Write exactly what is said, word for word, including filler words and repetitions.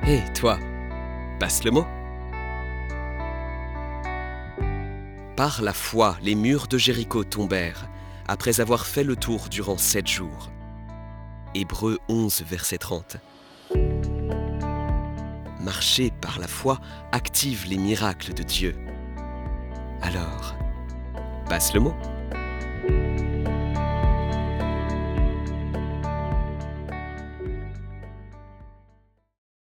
Hé, toi, passe le mot. Par la foi, les murs de Jéricho tombèrent, après avoir fait le tour durant sept jours. Hébreux onze, verset trente. Marcher par la foi active les miracles de Dieu. Alors, passe le mot.